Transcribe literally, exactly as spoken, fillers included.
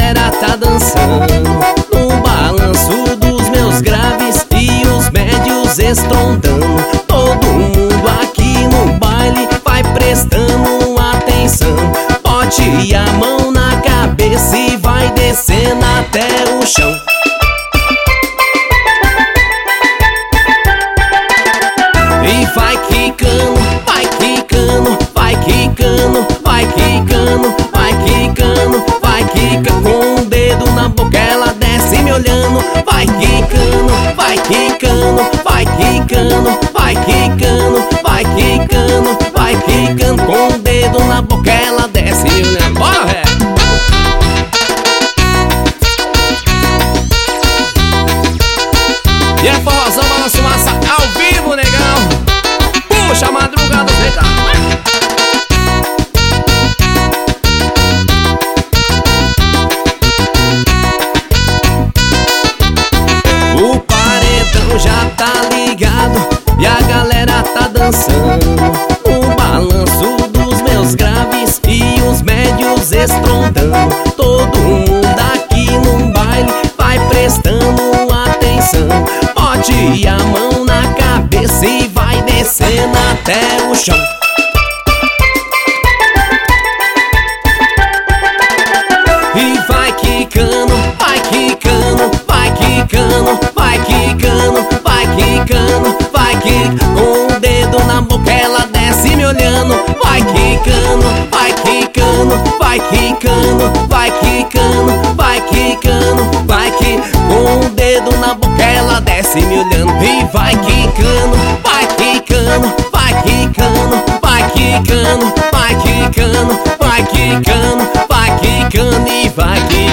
galera tá dançando no balanço dos meus graves e os médios estrondando. Todo mundo aqui no baile vai prestando atenção. Bote a mão na cabeça e vai descendo até o chão. E vai quicando, vai quicando, vai quicando, vai quicando, vai quicando, vai quicando. Com o dedo na boca ela desce me olhando. Vai quicando, vai quicando, vai quicando, vai quicando, vai quicando, vai quicando. Com o dedo na boca ela desce me olhando. Bora, ré! E é forrozão, balanço massa ao vivo, negão. Puxa a madrugada, legal. O paredão já tá ligado e a galera tá dançando. O balanço dos meus graves e os médios estrondando. Todo mundo aqui no baile vai prestando atenção. Bote a mão na cabeça e vai descendo até o chão. E vai quicando, vai quicando, vai quicando, vai quicando, vai quicando, vai quicando. Com o dedo na boca ela desce me olhando. Vai quicando, vai quicando, vai quicando, vai quicando, vai quicando, vai quicando. Com o dedo na boca ela desce me olhando. E vai quicando, vai quicando, vai quicando, vai quicando, vai quicando, vai quicando, vai quicando e vai quicando.